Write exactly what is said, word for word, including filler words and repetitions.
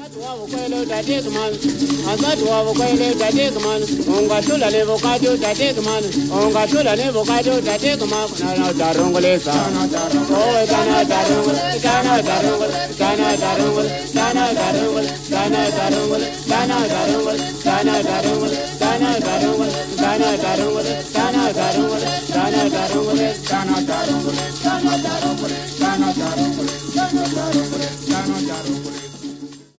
Kwelo tatik man, azatu wa kwelo tatik man, onga shula le bokado tatik man, onga shula le bokado tatik man, na darongole sa, oh kana darongole, kana darongole, kana darongole, kana darongole, kana darongole, kana darongole, kana darongole, kana darongole, kana darongole.